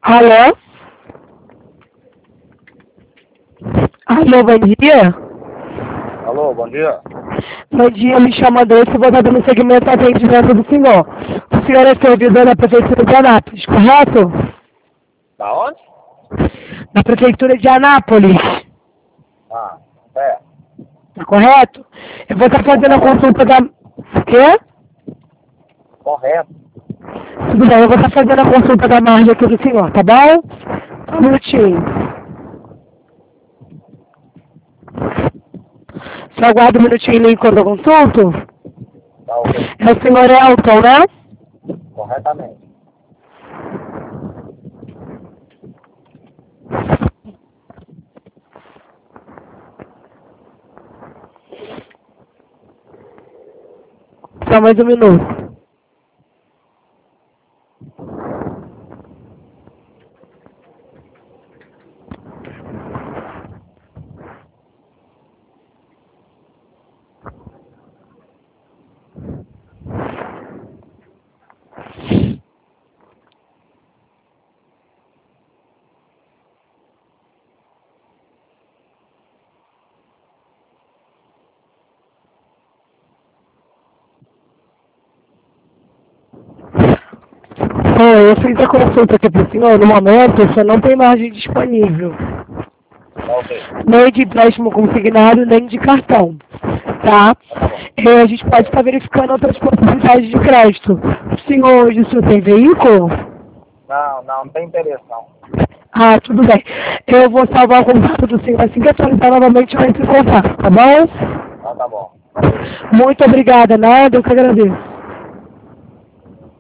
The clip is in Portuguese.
Alô? Alô, bom dia. Alô, bom dia. Bom dia, me chamo André, vou estar dando segmento ao atendimento do senhor. O senhor é servidor da Prefeitura de Anápolis, correto? Da onde? Da Prefeitura de Anápolis, Ah, é. tá correto? Eu vou estar fazendo a consulta da... O quê? Correto. Tudo bem, eu vou estar fazendo a consulta da margem aqui do senhor, tá bom? Só um minutinho. Só aguarda um minutinho enquanto eu consulto. Tá ok. É o senhor Elton, né? Corretamente. Só mais um minuto. Oi, eu fiz a consulta aqui pro senhor. No momento, o senhor não tem margem disponível. Tá ok. Nem de empréstimo consignado, nem de cartão. Tá? A gente pode estar verificando outras possibilidades de crédito. O senhor tem veículo? Não tem interesse não. Ah, tudo bem. Eu vou salvar o contato do senhor. Assim que atualizar novamente, eu entro em contato, tá bom? Ah, tá bom. Muito obrigada, nada, eu que agradeço.